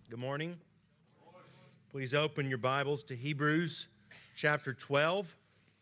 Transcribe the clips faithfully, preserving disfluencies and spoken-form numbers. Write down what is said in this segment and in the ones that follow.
Good morning. Please open your Bibles to Hebrews chapter twelve.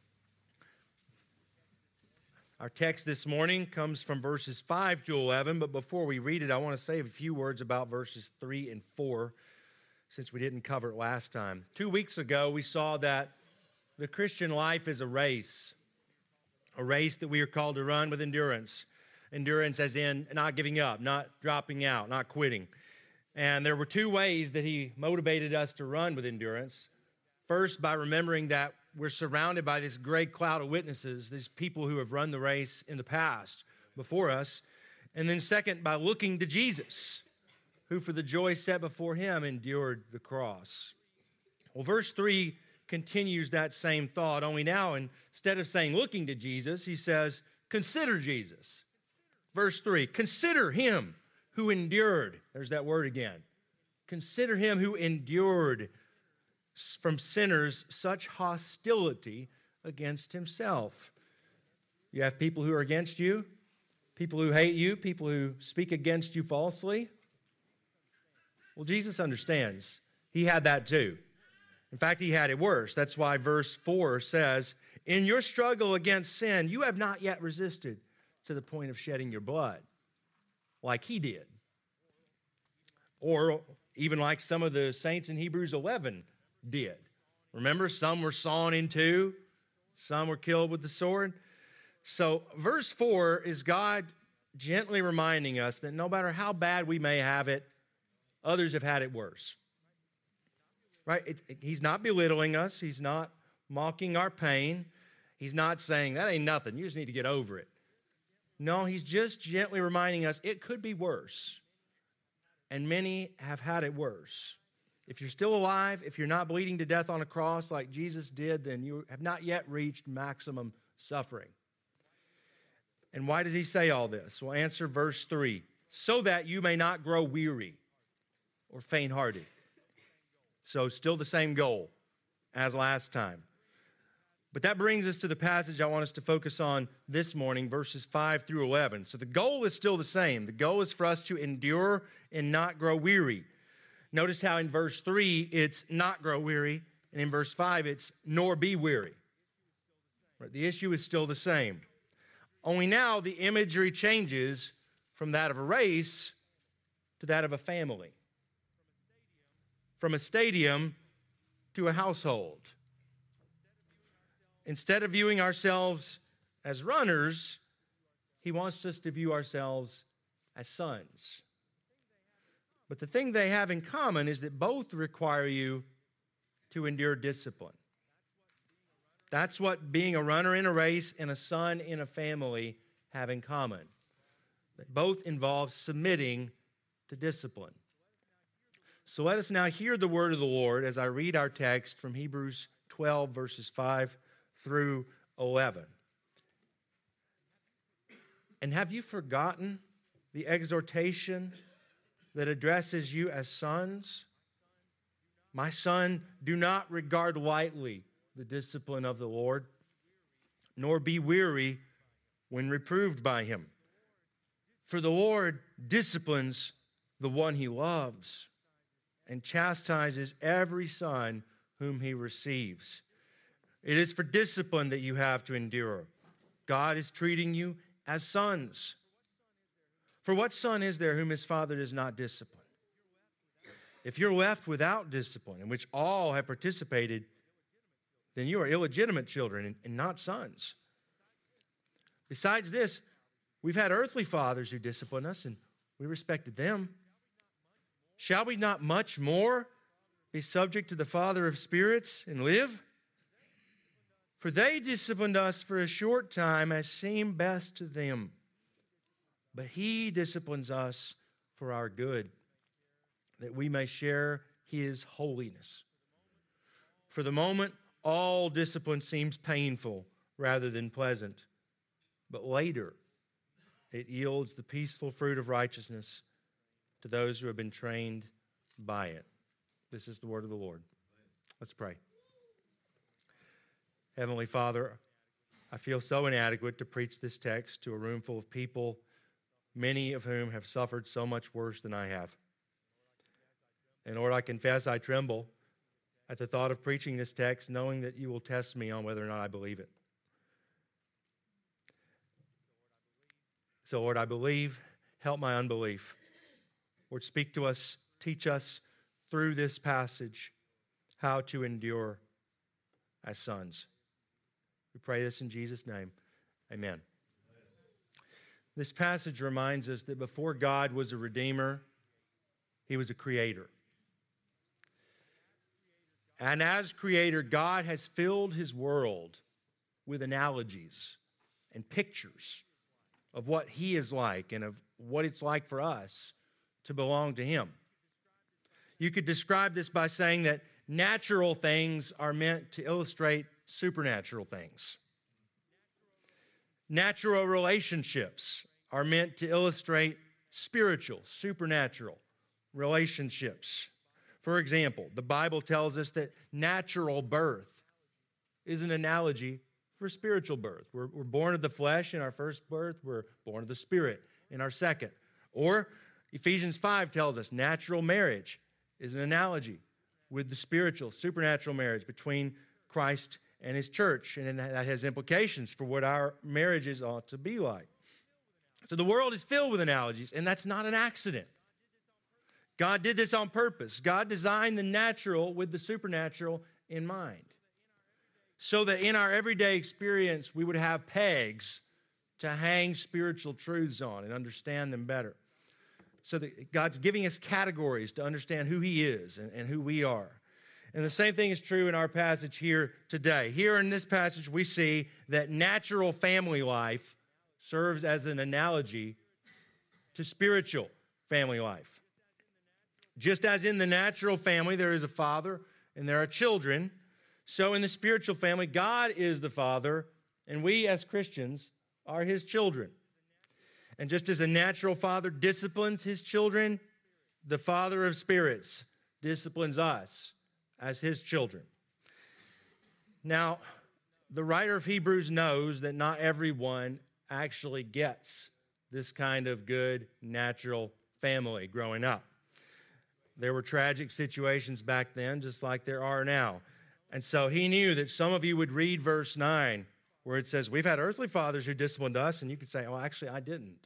Our text this morning comes from verses five to eleven, but before we read it, I want to say a few words about verses three and four, since we didn't cover it last time. Two weeks ago, we saw that the Christian life is a race, a race that we are called to run with endurance. Endurance as in not giving up, not dropping out, not quitting. And there were two ways that he motivated us to run with endurance. First, by remembering that we're surrounded by this great cloud of witnesses, these people who have run the race in the past before us. And then second, by looking to Jesus, who for the joy set before him endured the cross. Well, verse three continues that same thought, only now instead of saying looking to Jesus, he says, consider Jesus. Verse three, consider him who endured. There's that word again. Consider him who endured from sinners such hostility against himself. You have people who are against you, people who hate you, people who speak against you falsely. Well, Jesus understands. He had that too. In fact, he had it worse. That's why verse four says, in your struggle against sin, you have not yet resisted to the point of shedding your blood, like he did. Or even like some of the saints in Hebrews eleven did. Remember, some were sawn in two, some were killed with the sword. So verse four is God gently reminding us that no matter how bad we may have it, others have had it worse. Right? It, it, he's not belittling us. He's not mocking our pain. He's not saying, that ain't nothing. You just need to get over it. No, he's just gently reminding us it could be worse. And many have had it worse. If you're still alive, if you're not bleeding to death on a cross like Jesus did, then you have not yet reached maximum suffering. And why does he say all this? Well, answer verse three. So that you may not grow weary or faint-hearted. So still the same goal as last time. But that brings us to the passage I want us to focus on this morning, verses five through eleven. So the goal is still the same. The goal is for us to endure and not grow weary. Notice how in verse three, it's not grow weary, and in verse five, it's nor be weary. Right? The issue is still the same. Only now the imagery changes from that of a race to that of a family. From a stadium to a household. Instead of viewing ourselves as runners, he wants us to view ourselves as sons. But the thing they have in common is that both require you to endure discipline. That's what being a runner in a race and a son in a family have in common. That both involve submitting to discipline. So let us now hear the word of the Lord as I read our text from Hebrews twelve, verses five through eleven. And have you forgotten the exhortation that addresses you as sons? My son, do not regard lightly the discipline of the Lord, nor be weary when reproved by him. For the Lord disciplines the one he loves and chastises every son whom he receives. It is for discipline that you have to endure. God is treating you as sons. For what son is there whom his father does not discipline? If you're left without discipline, in which all have participated, then you are illegitimate children and not sons. Besides this, we've had earthly fathers who disciplined us, and we respected them. Shall we not much more be subject to the Father of spirits and live? For they disciplined us for a short time as seemed best to them. But he disciplines us for our good, that we may share his holiness. For the moment, all discipline seems painful rather than pleasant. But later, it yields the peaceful fruit of righteousness to those who have been trained by it. This is the word of the Lord. Let's pray. Heavenly Father, I feel so inadequate to preach this text to a room full of people, many of whom have suffered so much worse than I have. And Lord, I confess I tremble at the thought of preaching this text, knowing that you will test me on whether or not I believe it. So, Lord, I believe. Help my unbelief. Lord, speak to us, teach us through this passage how to endure as sons. We pray this in Jesus' name. Amen. This passage reminds us that before God was a redeemer, he was a creator. And as creator, God has filled his world with analogies and pictures of what he is like and of what it's like for us to belong to him. You could describe this by saying that natural things are meant to illustrate supernatural things. Natural relationships are meant to illustrate spiritual, supernatural relationships. For example, the Bible tells us that natural birth is an analogy for spiritual birth. We're, we're born of the flesh in our first birth. We're born of the Spirit in our second. Or Ephesians five tells us natural marriage is an analogy with the spiritual, supernatural marriage between Christ and his church. And that has implications for what our marriages ought to be like. So the world is filled with analogies, and that's not an accident. God did this on purpose. God designed the natural with the supernatural in mind, so that in our everyday experience, we would have pegs to hang spiritual truths on and understand them better. So that God's giving us categories to understand who he is and, and who we are. And the same thing is true in our passage here today. Here in this passage, we see that natural family life serves as an analogy to spiritual family life. Just as in the natural family, there is a father and there are children, so in the spiritual family, God is the father, and we as Christians are his children. And just as a natural father disciplines his children, the Father of spirits disciplines us as his children. Now, the writer of Hebrews knows that not everyone actually gets this kind of good natural family growing up. There were tragic situations back then, just like there are now. And so he knew that some of you would read verse nine, where it says, we've had earthly fathers who disciplined us, and you could say, oh, actually, I didn't.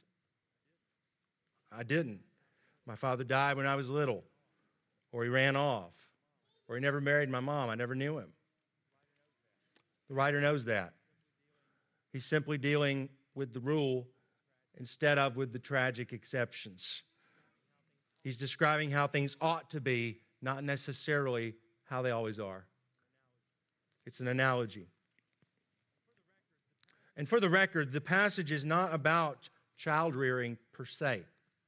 I didn't. My father died when I was little, or he ran off, or he never married my mom. I never knew him. The writer knows that. He's simply dealing with the rule instead of with the tragic exceptions. He's describing how things ought to be, not necessarily how they always are. It's an analogy. And for the record, the passage is not about child rearing per se.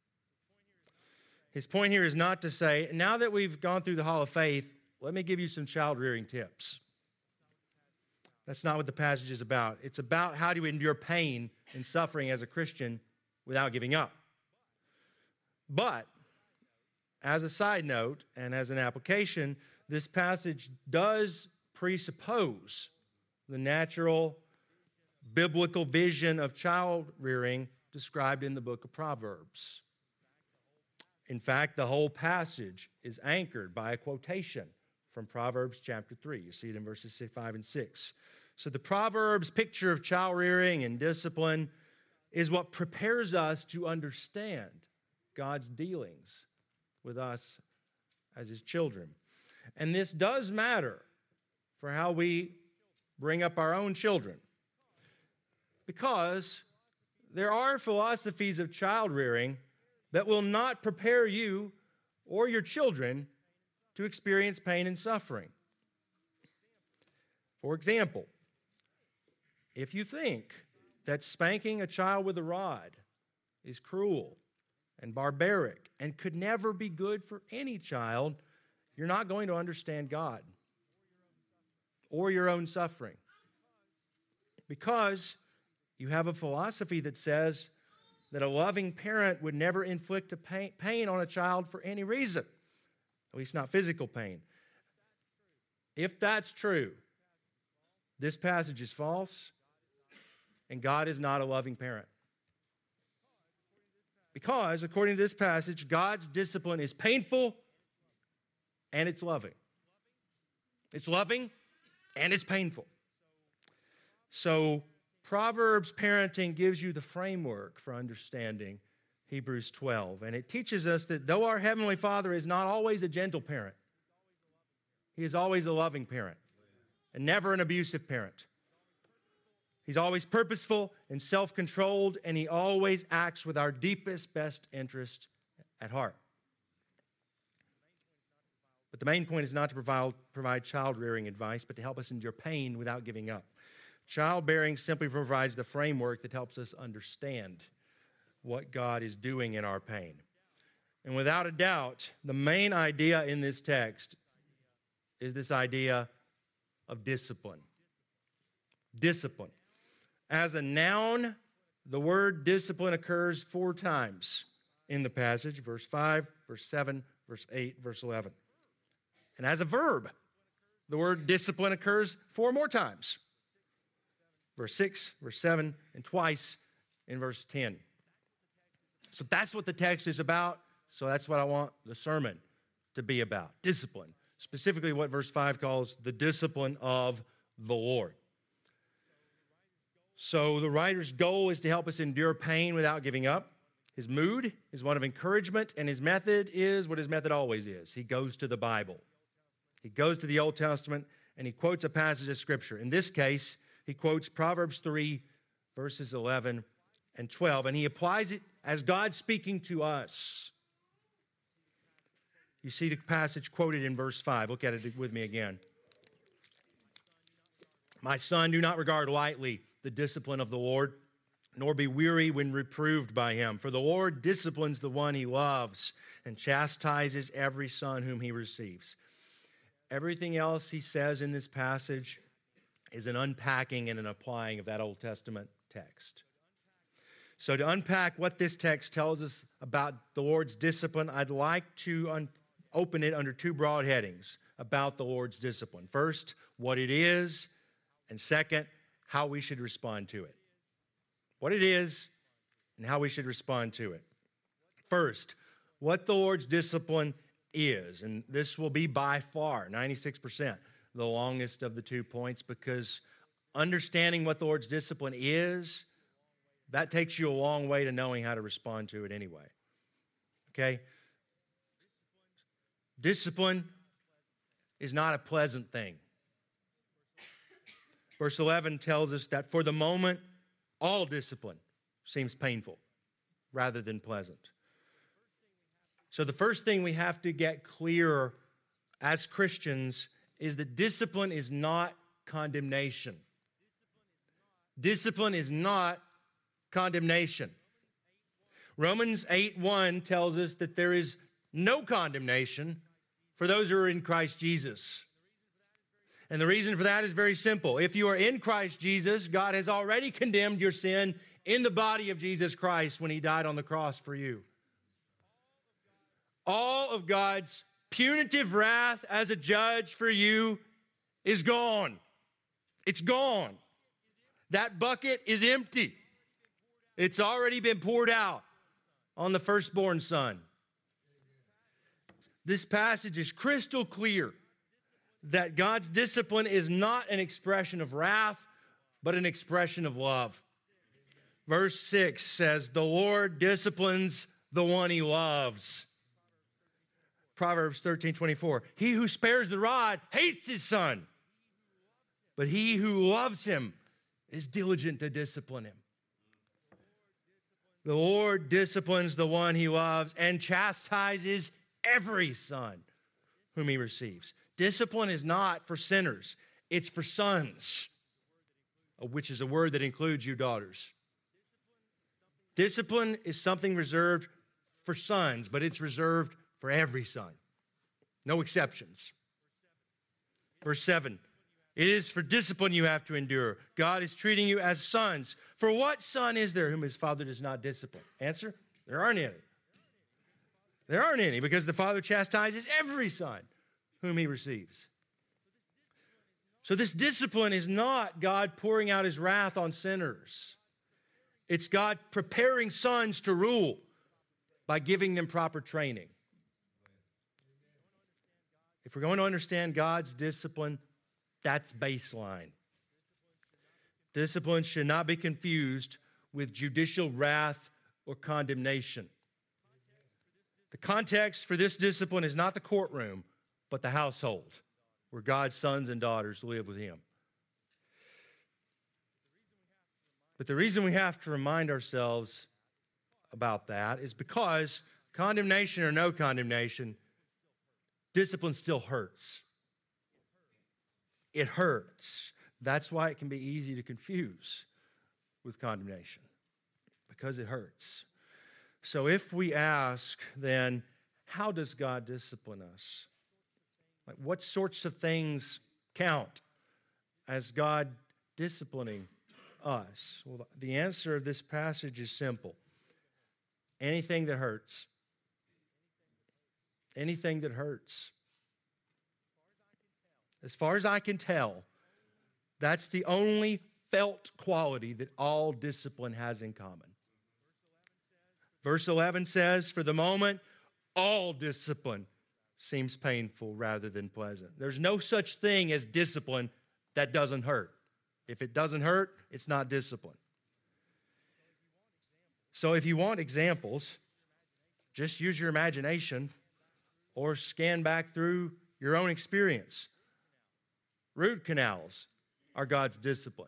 His point here is not to say, now that we've gone through the Hall of Faith, let me give you some child rearing tips. That's not what the passage is about. It's about how to endure pain and suffering as a Christian without giving up. But, as a side note and as an application, this passage does presuppose the natural biblical vision of child rearing described in the book of Proverbs. In fact, the whole passage is anchored by a quotation from Proverbs chapter three. You see it in verses five and six. So the Proverbs picture of child rearing and discipline is what prepares us to understand God's dealings with us as his children. And this does matter for how we bring up our own children, because there are philosophies of child rearing that will not prepare you or your children to experience pain and suffering. For example, if you think that spanking a child with a rod is cruel and barbaric and could never be good for any child, you're not going to understand God or your own suffering, because you have a philosophy that says that a loving parent would never inflict a pain, pain on a child for any reason, at least not physical pain. If that's true, this passage is false, and God is not a loving parent. Because, according to this passage, God's discipline is painful and it's loving. It's loving and it's painful. So Proverbs parenting gives you the framework for understanding Hebrews twelve. And it teaches us that though our Heavenly Father is not always a gentle parent, He is always a loving parent and never an abusive parent. He's always purposeful and self-controlled, and He always acts with our deepest, best interest at heart. But the main point is not to provide, provide child-rearing advice, but to help us endure pain without giving up. Childbearing simply provides the framework that helps us understand what God is doing in our pain. And without a doubt, the main idea in this text is this idea of discipline. Discipline. As a noun, the word discipline occurs four times in the passage, verse five, verse seven, verse eight, verse eleven. And as a verb, the word discipline occurs four more times. Verse six, verse seven, and twice in verse ten. So that's what the text is about. So that's what I want the sermon to be about, discipline. Specifically what verse five calls the discipline of the Lord. So the writer's goal is to help us endure pain without giving up. His mood is one of encouragement, and his method is what his method always is. He goes to the Bible. He goes to the Old Testament, and he quotes a passage of Scripture. In this case, he quotes Proverbs three, verses eleven and twelve, and he applies it as God speaking to us. You see the passage quoted in verse five. Look at it with me again. My son, do not regard lightly the discipline of the Lord, nor be weary when reproved by him. For the Lord disciplines the one he loves and chastises every son whom he receives. Everything else he says in this passage is an unpacking and an applying of that Old Testament text. So to unpack what this text tells us about the Lord's discipline, I'd like to un- open it under two broad headings about the Lord's discipline. First, what it is, and second, how we should respond to it. What it is and how we should respond to it. First, what the Lord's discipline is, and this will be by far, ninety-six percent, the longest of the two points, because understanding what the Lord's discipline is, that takes you a long way to knowing how to respond to it anyway. Okay? Discipline is not a pleasant thing. Verse eleven tells us that for the moment, all discipline seems painful rather than pleasant. So the first thing we have to get clear as Christians is that discipline is not condemnation. Discipline is not condemnation. Romans eight one tells us that there is no condemnation for those who are in Christ Jesus. And the reason for that is very simple. If you are in Christ Jesus, God has already condemned your sin in the body of Jesus Christ when he died on the cross for you. All of God's punitive wrath as a judge for you is gone. It's gone. That bucket is empty. It's already been poured out on the firstborn son. This passage is crystal clear that God's discipline is not an expression of wrath, but an expression of love. Verse six says, the Lord disciplines the one he loves. Proverbs thirteen twenty-four, he who spares the rod hates his son, but he who loves him is diligent to discipline him. The Lord disciplines the one he loves and chastises every son whom he receives. Discipline is not for sinners. It's for sons, which is a word that includes you daughters. Discipline is something reserved for sons, but it's reserved for every son. No exceptions. Verse seven, it is for discipline you have to endure. God is treating you as sons. For what son is there whom his father does not discipline? Answer, there aren't any. There aren't any, because the Father chastises every son whom he receives. So this discipline is not God pouring out his wrath on sinners. It's God preparing sons to rule by giving them proper training. If we're going to understand God's discipline, that's baseline. Discipline should not be confused with judicial wrath or condemnation. The context for this discipline is not the courtroom, but the household where God's sons and daughters live with him. But the reason we have to remind ourselves about that is because condemnation or no condemnation, discipline still hurts. It hurts. That's why it can be easy to confuse with condemnation, because it hurts. So if we ask, then, how does God discipline us? Like, what sorts of things count as God disciplining us? Well, the answer of this passage is simple. Anything that hurts. Anything that hurts. As far as I can tell, that's the only felt quality that all discipline has in common. Verse eleven says, for the moment, all discipline seems painful rather than pleasant. There's no such thing as discipline that doesn't hurt. If it doesn't hurt, it's not discipline. So if you want examples, just use your imagination or scan back through your own experience. Root canals are God's discipline.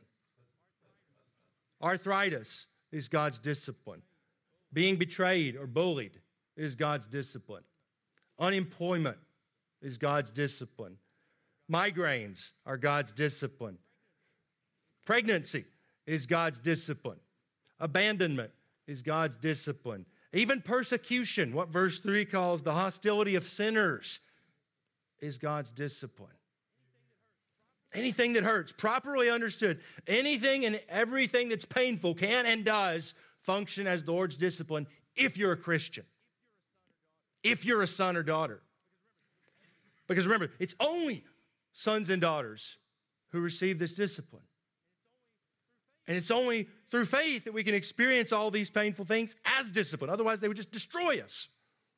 Arthritis is God's discipline. Being betrayed or bullied is God's discipline. Unemployment is God's discipline. Migraines are God's discipline. Pregnancy is God's discipline. Abandonment is God's discipline. Even persecution, what verse three calls the hostility of sinners, is God's discipline. Anything that hurts, properly understood, anything and everything that's painful can and does function as the Lord's discipline if you're a Christian, if you're a son or daughter. Because remember, it's only sons and daughters who receive this discipline. And it's only through faith that we can experience all these painful things as discipline. Otherwise, they would just destroy us.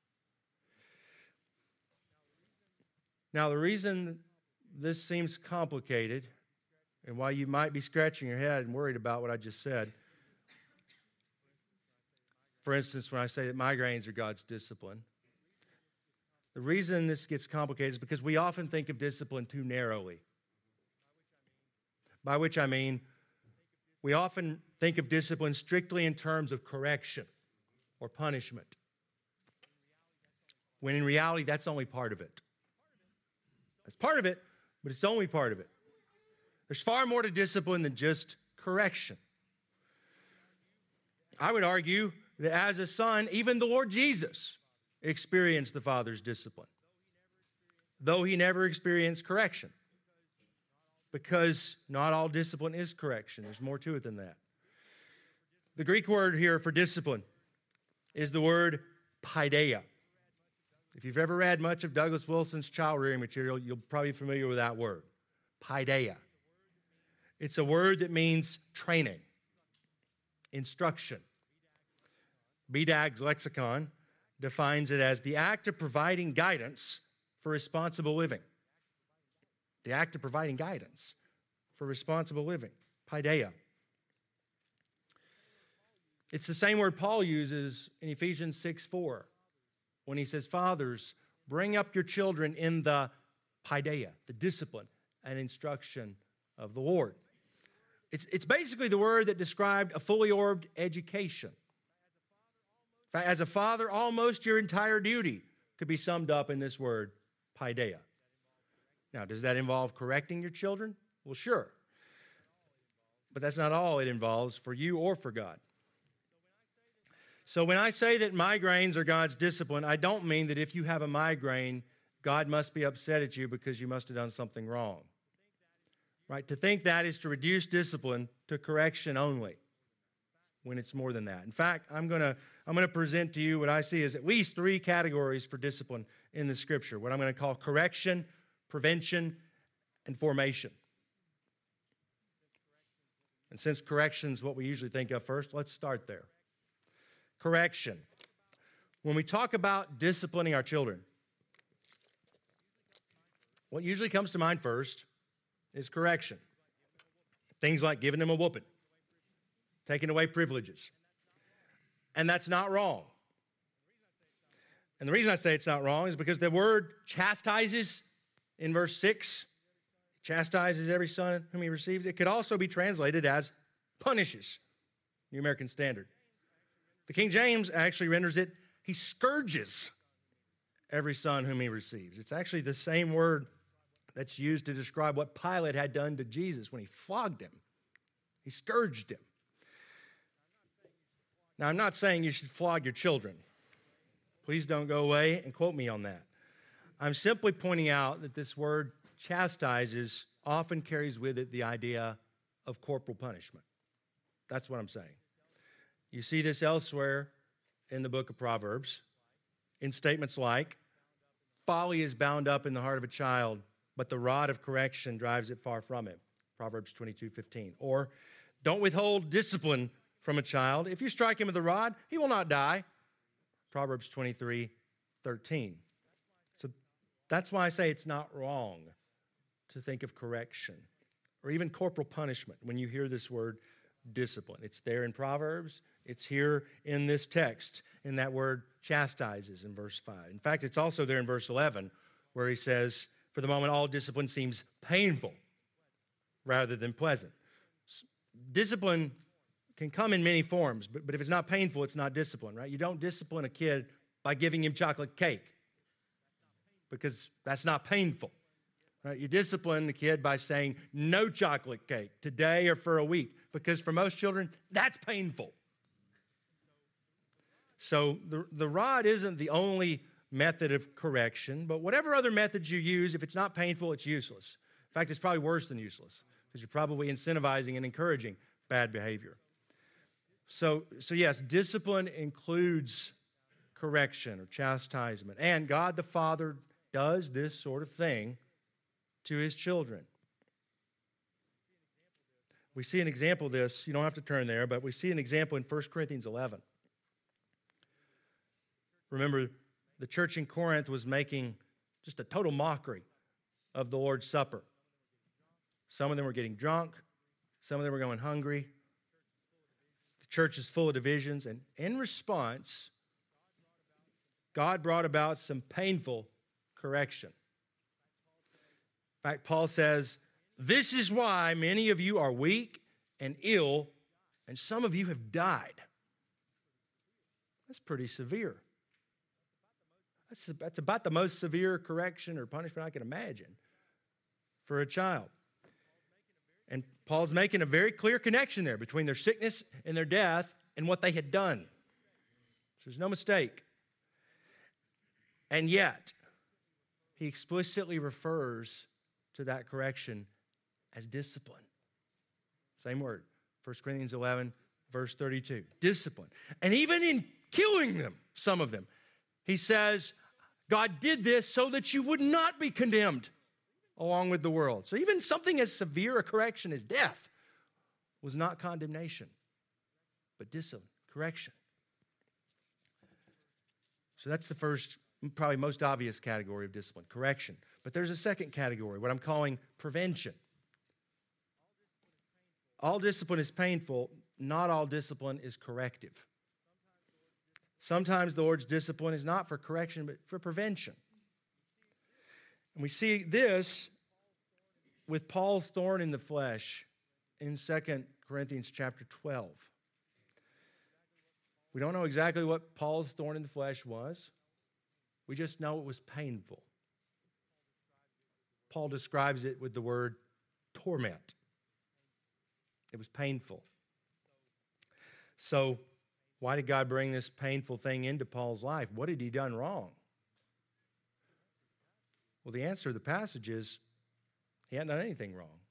Now, the reason this seems complicated and why you might be scratching your head and worried about what I just said, for instance, when I say that migraines are God's discipline, the reason this gets complicated is because we often think of discipline too narrowly. By which I mean, we often think of discipline strictly in terms of correction or punishment, when in reality, that's only part of it. That's part of it, but it's only part of it. There's far more to discipline than just correction. I would argue that as a son, even the Lord Jesus experienced the Father's discipline, though he never experienced correction. Because not all discipline is correction. There's more to it than that. The Greek word here for discipline is the word paideia. If you've ever read much of Douglas Wilson's child rearing material, you'll probably be familiar with that word, paideia. It's a word that means training, instruction. B D A G's lexicon defines it as the act of providing guidance for responsible living. The act of providing guidance for responsible living, paideia. It's the same word Paul uses in Ephesians six four when he says, fathers, bring up your children in the paideia, the discipline and instruction of the Lord. It's, it's basically the word that described a fully orbed education. In fact, as a father, almost your entire duty could be summed up in this word, paideia. Now, does that involve correcting your children? Well, sure. But that's not all it involves for you or for God. So when I say that migraines are God's discipline, I don't mean that if you have a migraine, God must be upset at you because you must have done something wrong. Right? To think that is to reduce discipline to correction only, when it's more than that. In fact, I'm going to I'm going to present to you what I see as at least three categories for discipline in the Scripture, what I'm going to call correction, prevention, and formation. And since correction is what we usually think of first, let's start there. Correction. When we talk about disciplining our children, what usually comes to mind first is correction. Things like giving them a whooping, taking away privileges. And that's not wrong. And the reason I say it's not wrong is because the word chastises in verse six, chastises every son whom he receives. It could also be translated as punishes, New American Standard. The King James actually renders it, he scourges every son whom he receives. It's actually the same word that's used to describe what Pilate had done to Jesus when he flogged him. He scourged him. Now, I'm not saying you should flog your children. Please don't go away and quote me on that. I'm simply pointing out that this word chastises often carries with it the idea of corporal punishment. That's what I'm saying. You see this elsewhere in the book of Proverbs in statements like, folly is bound up in the heart of a child, but the rod of correction drives it far from him. Proverbs twenty-two fifteen. Or, don't withhold discipline from a child. If you strike him with a rod, he will not die. Proverbs twenty-three thirteen. So that's why I say it's not wrong to think of correction or even corporal punishment when you hear this word discipline. It's there in Proverbs. It's here in this text, in that word chastises in verse five. In fact, it's also there in verse eleven where he says, for the moment, all discipline seems painful rather than pleasant. Discipline can come in many forms, but, but if it's not painful, it's not discipline, right? You don't discipline a kid by giving him chocolate cake because that's not painful, right? You discipline the kid by saying no chocolate cake today or for a week because for most children, that's painful. So the, the rod isn't the only method of correction, but whatever other methods you use, if it's not painful, it's useless. In fact, it's probably worse than useless because you're probably incentivizing and encouraging bad behavior. So, so yes, discipline includes correction or chastisement. And God the Father does this sort of thing to his children. We see an example of this. You don't have to turn there, but we see an example in First Corinthians eleven. Remember, the church in Corinth was making just a total mockery of the Lord's Supper. Some of them were getting drunk. Some of them were going hungry. The church is full of divisions. And in response, God brought about some painful correction. In fact, Paul says, this is why many of you are weak and ill, and some of you have died. That's pretty severe. That's, that's about the most severe correction or punishment I can imagine for a child. And Paul's making a very clear connection there between their sickness and their death and what they had done. So there's no mistake. And yet, he explicitly refers to that correction as discipline. Same word, First Corinthians eleven, verse thirty-two. Discipline. And even in killing them, some of them, he says, God did this so that you would not be condemned along with the world. So even something as severe a correction as death was not condemnation, but discipline, correction. So that's the first, probably most obvious category of discipline, correction. But there's a second category, what I'm calling prevention. All discipline is painful. Not all discipline is corrective. Sometimes the Lord's discipline is not for correction, but for prevention. And we see this with Paul's thorn in the flesh in Second Corinthians chapter twelve. We don't know exactly what Paul's thorn in the flesh was. We just know it was painful. Paul describes it with the word torment. It was painful. So, why did God bring this painful thing into Paul's life? What had he done wrong? Well, the answer to the passage is he hadn't done anything wrong.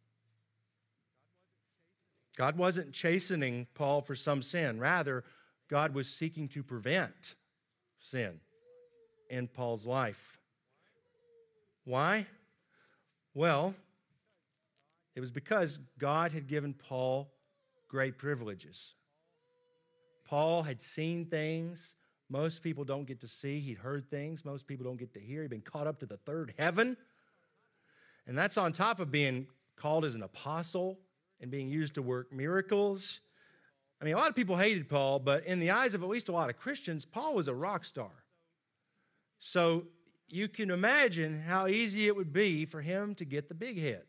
God wasn't chastening Paul for some sin. Rather, God was seeking to prevent sin in Paul's life. Why? Well, it was because God had given Paul great privileges. Paul had seen things most people don't get to see. He'd heard things most people don't get to hear. He'd been caught up to the third heaven. And that's on top of being called as an apostle and being used to work miracles. I mean, a lot of people hated Paul, but in the eyes of at least a lot of Christians, Paul was a rock star. So you can imagine how easy it would be for him to get the big hit.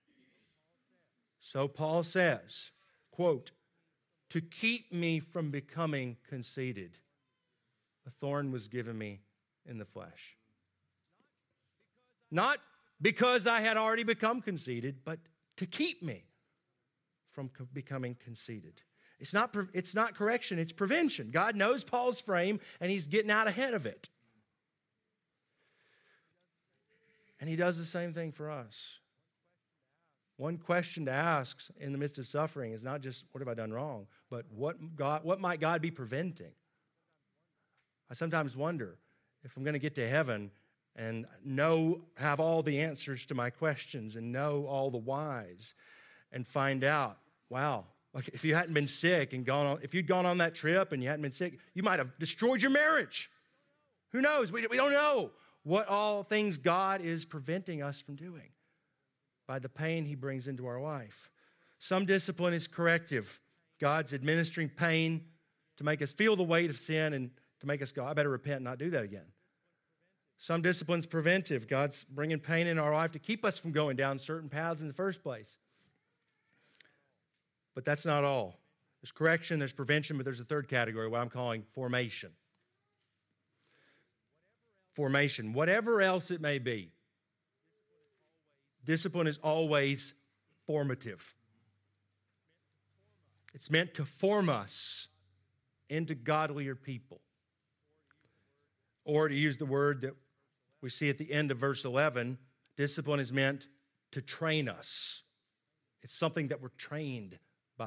So Paul says, quote, to keep me from becoming conceited, a thorn was given me in the flesh. Not because I had already become conceited, but to keep me from co- becoming conceited. It's not, pre- it's not correction, it's prevention. God knows Paul's frame, and he's getting out ahead of it. And he does the same thing for us. One question to ask in the midst of suffering is not just, what have I done wrong, but what, God, what might God be preventing? I sometimes wonder if I'm going to get to heaven and know, have all the answers to my questions and know all the whys and find out, wow, like if you hadn't been sick and gone on, if you'd gone on that trip and you hadn't been sick, you might have destroyed your marriage. Who knows? We, we don't know what all things God is preventing us from doing by the pain he brings into our life. Some discipline is corrective. God's administering pain to make us feel the weight of sin and to make us go, I better repent and not do that again. Some discipline's preventive. God's bringing pain in our life to keep us from going down certain paths in the first place. But that's not all. There's correction, there's prevention, but there's a third category, what I'm calling formation. Formation, whatever else it may be. Discipline is always formative. It's meant to form us into godlier people. Or to use the word that we see at the end of verse eleven, discipline is meant to train us. It's something that we're trained by.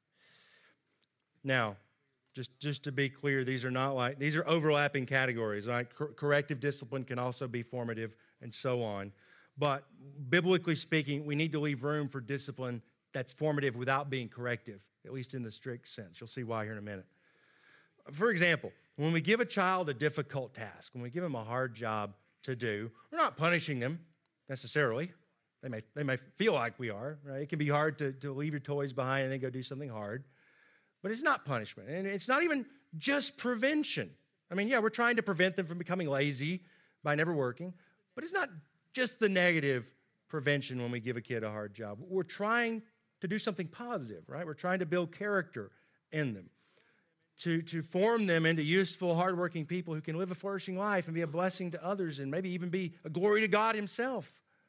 Now, just, just to be clear, these are not like, these are overlapping categories. Right? Cor- corrective discipline can also be formative and so on. But biblically speaking, we need to leave room for discipline that's formative without being corrective, at least in the strict sense. You'll see why here in a minute. For example, when we give a child a difficult task, when we give them a hard job to do, we're not punishing them necessarily. They may, they may feel like we are. Right? It can be hard to, to leave your toys behind and then go do something hard. But it's not punishment. And it's not even just prevention. I mean, yeah, we're trying to prevent them from becoming lazy by never working. But it's not just the negative prevention when we give a kid a hard job. We're trying to do something positive, right? We're trying to build character in them. To, to form them into useful, hardworking people who can live a flourishing life and be a blessing to others and maybe even be a glory to God himself.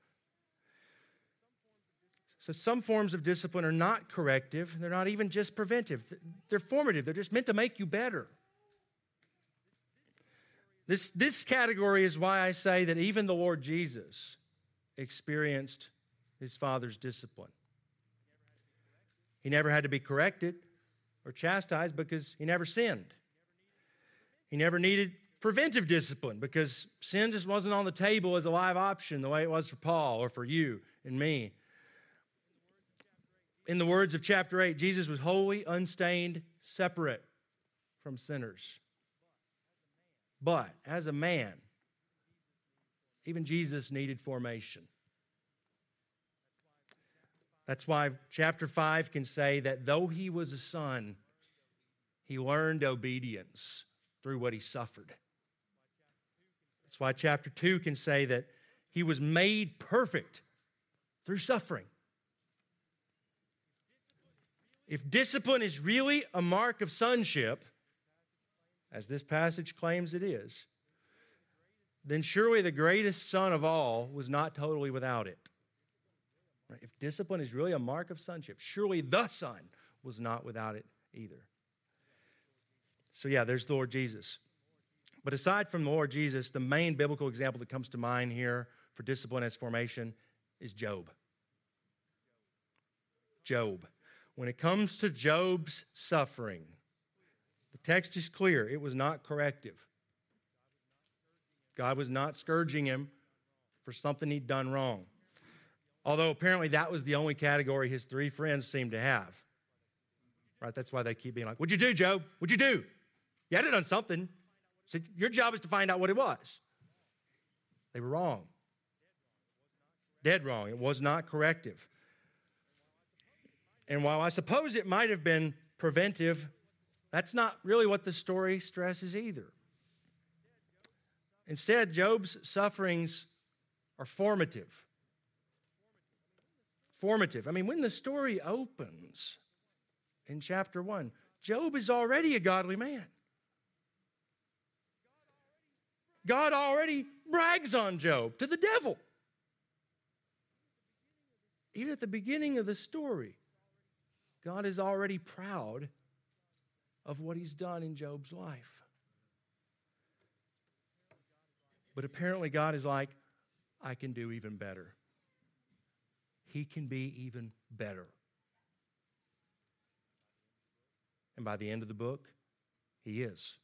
So some forms of discipline are not corrective. They're not even just preventive. They're formative. They're just meant to make you better. This, this category is why I say that even the Lord Jesus experienced his Father's discipline. He never had to be corrected or chastised because he never sinned. He never needed preventive discipline because sin just wasn't on the table as a live option the way it was for Paul or for you and me. In the words of chapter eight, Jesus was holy, unstained, separate from sinners. But as a man, even Jesus needed formation. That's why chapter five can say that though he was a son, he learned obedience through what he suffered. That's why chapter two can say that he was made perfect through suffering. If discipline is really a mark of sonship, as this passage claims it is, then surely the greatest son of all was not totally without it. Right? If discipline is really a mark of sonship, surely the Son was not without it either. So yeah, there's the Lord Jesus. But aside from the Lord Jesus, the main biblical example that comes to mind here for discipline as formation is Job. Job. When it comes to Job's suffering, the text is clear. It was not corrective. God was not scourging him for something he'd done wrong. Although apparently that was the only category his three friends seemed to have. Right? That's why they keep being like, what'd you do, Job? What'd you do? You had to done something. So your job is to find out what it was. They were wrong. Dead wrong. It was not corrective. And while I suppose it might have been preventive, that's not really what the story stresses either. Instead, Job's sufferings are formative. Formative. I mean, when the story opens in chapter one, Job is already a godly man. God already brags on Job to the devil. Even at the beginning of the story, God is already proud of what he's done in Job's life. But apparently God is like, I can do even better. He can be even better. And by the end of the book, he is.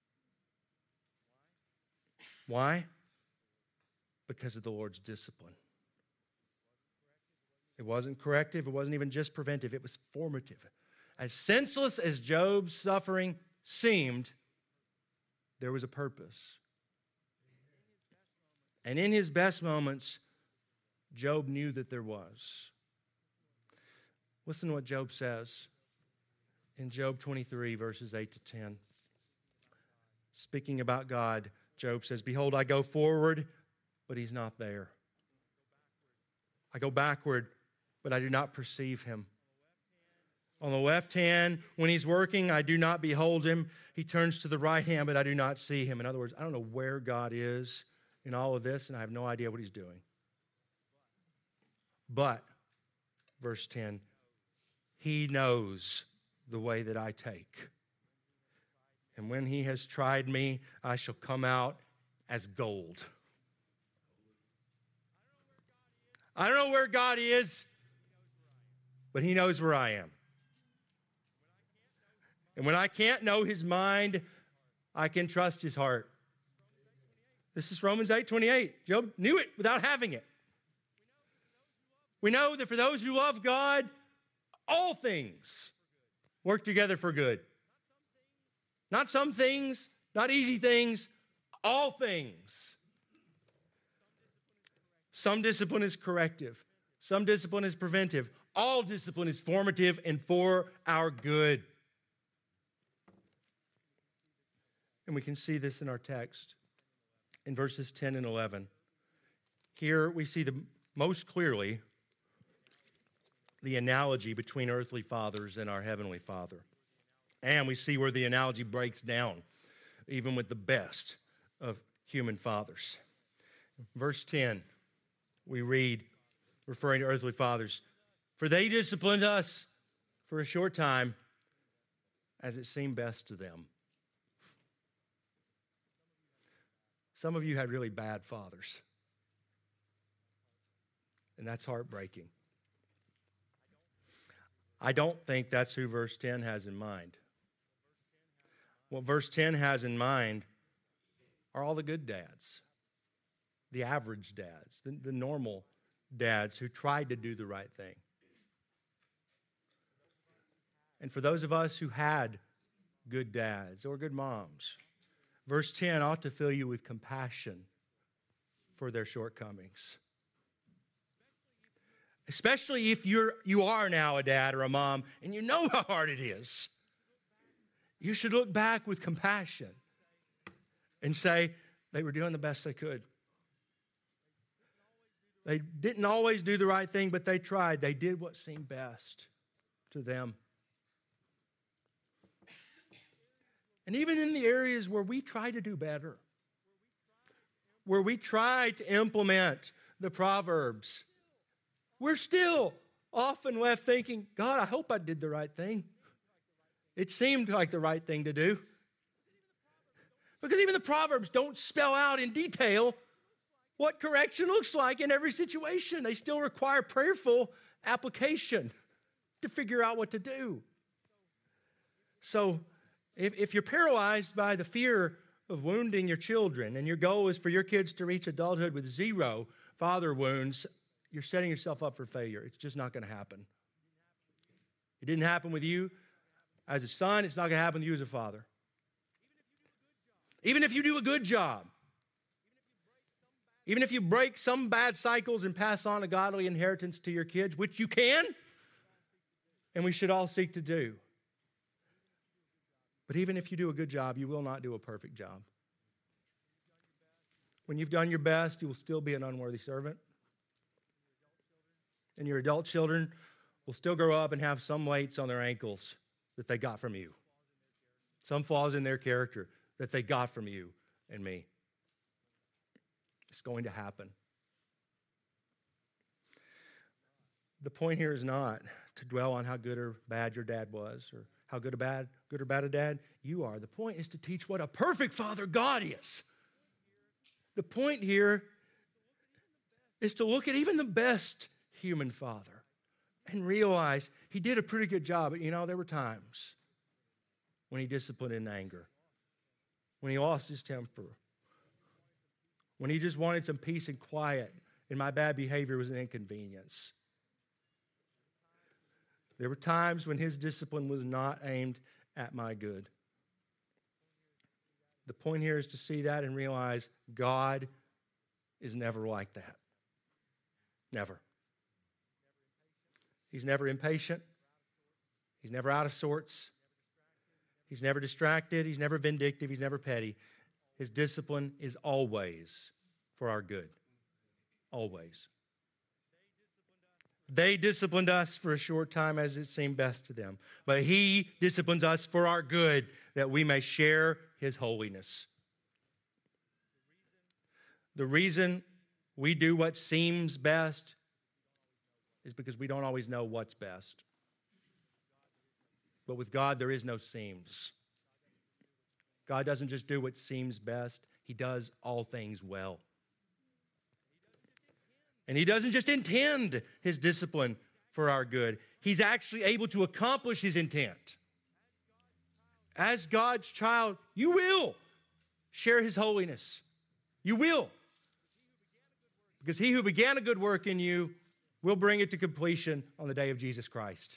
Why? Because of the Lord's discipline. It wasn't corrective. It wasn't even just preventive. It was formative. As senseless as Job's suffering seemed, there was a purpose. And in his best moments, Job knew that there was. Listen to what Job says in Job twenty-three, verses eight to ten. Speaking about God, Job says, behold, I go forward, but he's not there. I go backward, but I do not perceive him. On the left hand, when he's working, I do not behold him. He turns to the right hand, but I do not see him. In other words, I don't know where God is in all of this, and I have no idea what he's doing. But, verse ten, he knows the way that I take. And when he has tried me, I shall come out as gold. I don't know where God is, but he knows where I am. And when I can't know his mind, I can trust his heart. This is Romans eight twenty-eight. Job knew it without having it. We know that for those who love God, all things work together for good. Not some things, not easy things, all things. Some discipline is corrective. Some discipline is preventive. All discipline is formative and for our good. And we can see this in our text in verses ten and eleven. Here we see the most clearly the analogy between earthly fathers and our heavenly Father. And we see where the analogy breaks down, even with the best of human fathers. Verse ten, we read, referring to earthly fathers, for they disciplined us for a short time as it seemed best to them. Some of you had really bad fathers, and that's heartbreaking. I don't think that's who verse ten has in mind. What verse ten has in mind are all the good dads, the average dads, the, the normal dads who tried to do the right thing. And for those of us who had good dads or good moms, verse ten ought to fill you with compassion for their shortcomings. Especially if you're, you are now a dad or a mom and you know how hard it is. You should look back with compassion and say, they were doing the best they could. They didn't always do the right thing, but they tried. They did what seemed best to them. And even in the areas where we try to do better, where we try to implement the Proverbs, we're still often left thinking, God, I hope I did the right thing. It seemed like the right thing to do. Because even the Proverbs don't spell out in detail what correction looks like in every situation. They still require prayerful application to figure out what to do. So if, if you're paralyzed by the fear of wounding your children and your goal is for your kids to reach adulthood with zero father wounds, you're setting yourself up for failure. It's just not going to happen. It didn't happen with you as a son. It's not going to happen with you as a father. Even if you do a good job, Even if you break some bad cycles and pass on a godly inheritance to your kids, which you can, and we should all seek to do. But even if you do a good job, you will not do a perfect job. When you've done your best, you will still be an unworthy servant. And your adult children will still grow up and have some weights on their ankles that they got from you. Some flaws in their character that they got from you and me. It's going to happen. The point here is not to dwell on how good or bad your dad was, or how good or bad, good or bad a dad you are. The point is to teach what a perfect father God is. The point here is to look at even the best human father and realize he did a pretty good job. But you know, there were times when he disciplined in anger, when he lost his temper, when he just wanted some peace and quiet, and my bad behavior was an inconvenience. There were times when his discipline was not aimed at my good. The point here is to see that and realize God is never like that. Never. He's never impatient. He's never out of sorts. He's never distracted. He's never vindictive. He's never petty. His discipline is always for our good. Always. They disciplined us for a short time as it seemed best to them. But he disciplines us for our good, that we may share his holiness. The reason we do what seems best is because we don't always know what's best. But with God, there is no seems. God doesn't just do what seems best. He does all things well. And he doesn't just intend his discipline for our good. He's actually able to accomplish his intent. As God's child, you will share his holiness. You will. Because he who began a good work in you will bring it to completion on the day of Jesus Christ.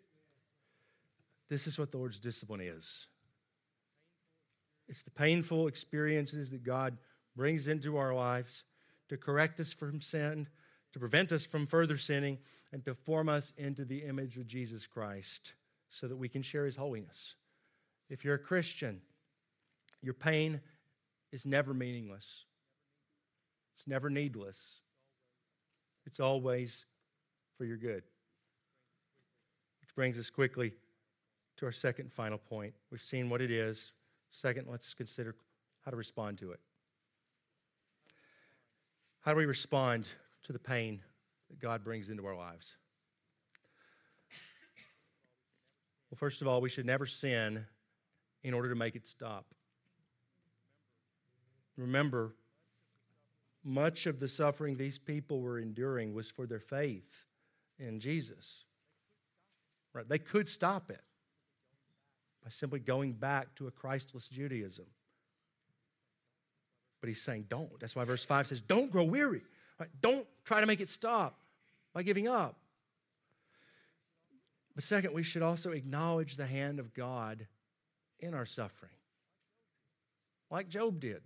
This is what the Lord's discipline is. It's the painful experiences that God brings into our lives to correct us from sin, to prevent us from further sinning, and to form us into the image of Jesus Christ so that we can share his holiness. If you're a Christian, your pain is never meaningless. It's never needless. It's always for your good. Which brings us quickly to our second and final point. We've seen what it is. Second, let's consider how to respond to it. How do we respond to the pain that God brings into our lives? Well, first of all, we should never sin in order to make it stop. Remember, much of the suffering these people were enduring was for their faith in Jesus. Right? They could stop it by simply going back to a Christless Judaism. But he's saying don't. That's why verse five says, don't grow weary. Right? Don't try to make it stop by giving up. But second, we should also acknowledge the hand of God in our suffering, like Job did.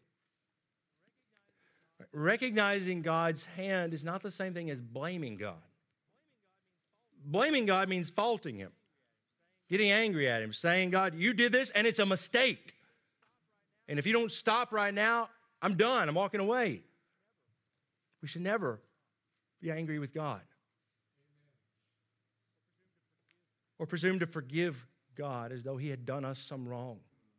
Recognizing God's hand is not the same thing as blaming God. Blaming God means faulting him, getting angry at him, saying, God, you did this and it's a mistake. And if you don't stop right now, I'm done. I'm walking away. We should never be angry with God or presume to forgive God as though he had done us some wrong.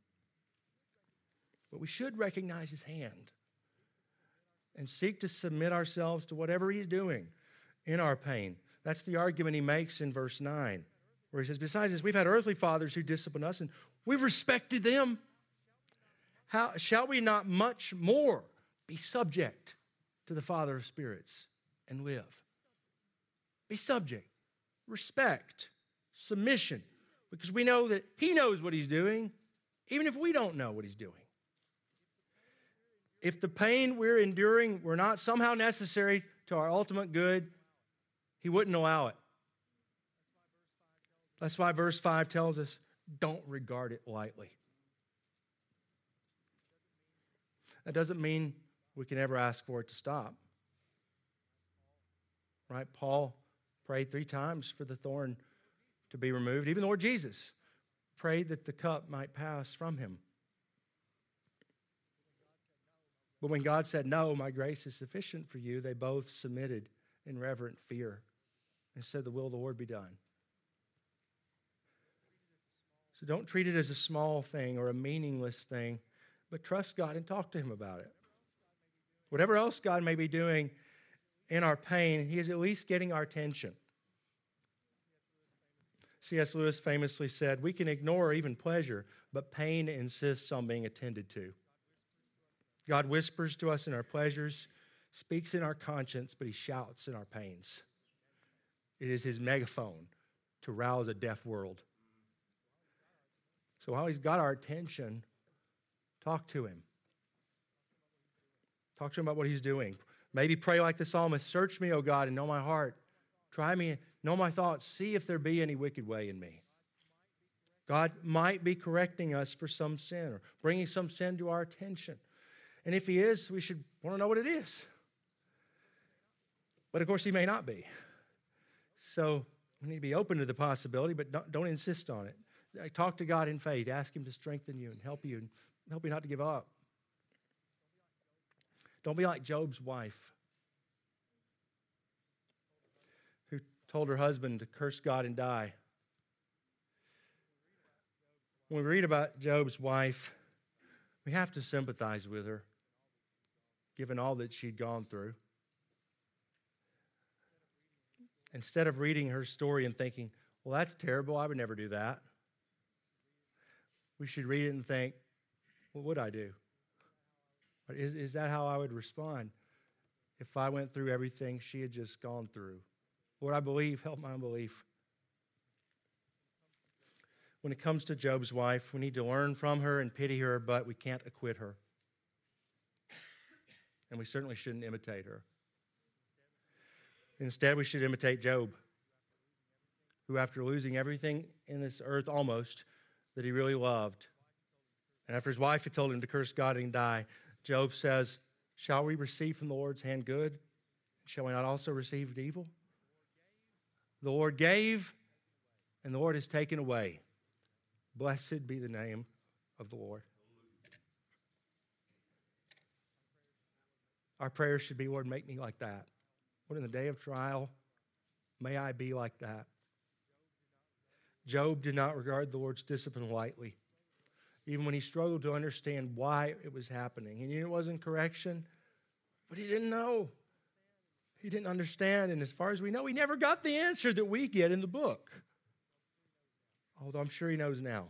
But we should recognize his hand and seek to submit ourselves to whatever he's doing in our pain. That's the argument he makes in verse nine, where he says, besides this, we've had earthly fathers who disciplined us, and we've respected them. How shall we not much more be subject to the Father of spirits and live? Be subject, respect, submission, because we know that he knows what he's doing, even if we don't know what he's doing. If the pain we're enduring were not somehow necessary to our ultimate good, he wouldn't allow it. That's why verse five tells us, don't regard it lightly. That doesn't mean we can ever ask for it to stop. Right? Paul prayed three times for the thorn to be removed. Even the Lord Jesus prayed that the cup might pass from him. But when God said, no, my grace is sufficient for you, they both submitted in reverent fear and said, the will of the Lord be done. So don't treat it as a small thing or a meaningless thing, but trust God and talk to him about it. Whatever else God may be doing in our pain, he is at least getting our attention. C S Lewis famously said, we can ignore even pleasure, but pain insists on being attended to. God whispers to us in our pleasures, speaks in our conscience, but he shouts in our pains. It is his megaphone to rouse a deaf world. So while he's got our attention, talk to him. Talk to him about what he's doing. Maybe pray like the psalmist, search me, O God, and know my heart. Try me, know my thoughts. See if there be any wicked way in me. God might be correcting us for some sin or bringing some sin to our attention. And if he is, we should want to know what it is. But of course, he may not be. So we need to be open to the possibility, but don't, don't insist on it. Talk to God in faith. Ask him to strengthen you and help you and help you not to give up. Don't be like Job's wife, who told her husband to curse God and die. When we read about Job's wife, we have to sympathize with her, given all that she'd gone through. Instead of reading her story and thinking, well, that's terrible, I would never do that, we should read it and think, what would I do? Is, is that how I would respond if I went through everything she had just gone through? Lord, I believe, help my unbelief. When it comes to Job's wife, we need to learn from her and pity her, but we can't acquit her. And we certainly shouldn't imitate her. Instead, we should imitate Job, who after losing everything in this earth almost that he really loved, and after his wife had told him to curse God and die, Job says, shall we receive from the Lord's hand good? Shall we not also receive evil? The Lord gave, and the Lord has taken away. Blessed be the name of the Lord. Our prayer should be, Lord, make me like that. Lord, in the day of trial, may I be like that. Job did not regard the Lord's discipline lightly, even when he struggled to understand why it was happening. He knew it wasn't correction, but he didn't know. He didn't understand, and as far as we know, he never got the answer that we get in the book, although I'm sure he knows now.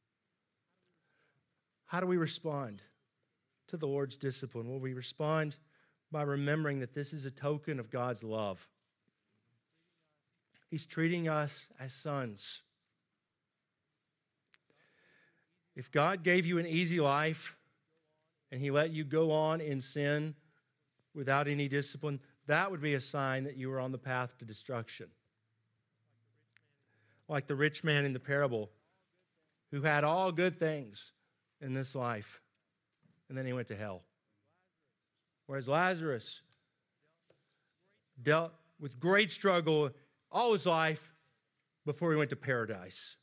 How do we respond to the Lord's discipline? Well, we respond by remembering that this is a token of God's love. He's treating us as sons. If God gave you an easy life and he let you go on in sin without any discipline, that would be a sign that you were on the path to destruction. Like the rich man in the parable who had all good things in this life, and then he went to hell. Whereas Lazarus dealt with great struggle all his life before he went to paradise,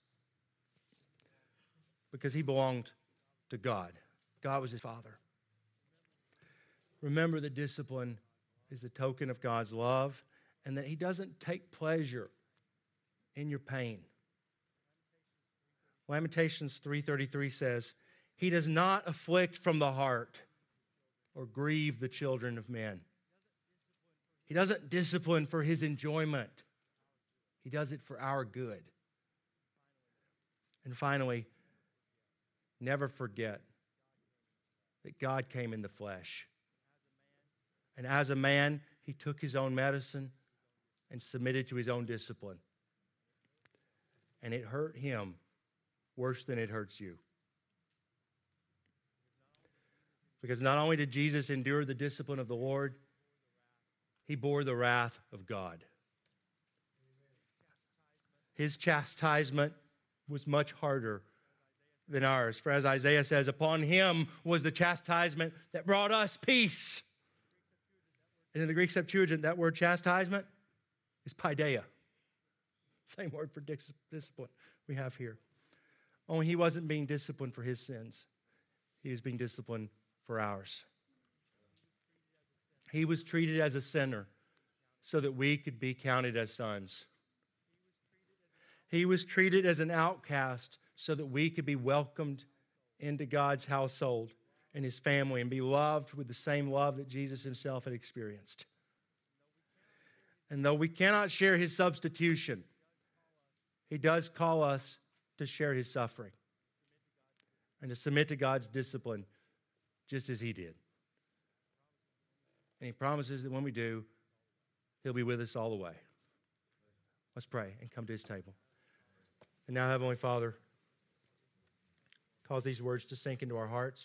because he belonged to God. God was his father. Remember that discipline is a token of God's love, and that he doesn't take pleasure in your pain. Lamentations three thirty-three says, he does not afflict from the heart or grieve the children of men. He doesn't discipline for his enjoyment. He does it for our good. And finally, never forget that God came in the flesh. And as a man, he took his own medicine and submitted to his own discipline. And it hurt him worse than it hurts you. Because not only did Jesus endure the discipline of the Lord, he bore the wrath of God. His chastisement was much harder than ours. For as Isaiah says, upon him was the chastisement that brought us peace. And in the Greek Septuagint, that word chastisement is paideia. Same word for dis- discipline we have here. Only he wasn't being disciplined for his sins. He was being disciplined for ours. He was treated as a sinner so that we could be counted as sons. He was treated as an outcast so that we could be welcomed into God's household and his family and be loved with the same love that Jesus himself had experienced. And though we cannot share his substitution, he does call us to share his suffering and to submit to God's discipline just as he did. And he promises that when we do, he'll be with us all the way. Let's pray and come to his table. And now, Heavenly Father, cause these words to sink into our hearts.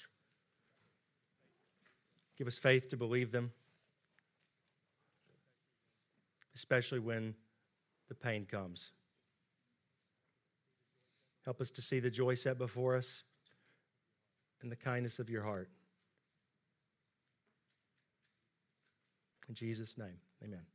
Give us faith to believe them, especially when the pain comes. Help us to see the joy set before us and the kindness of your heart. In Jesus' name, amen.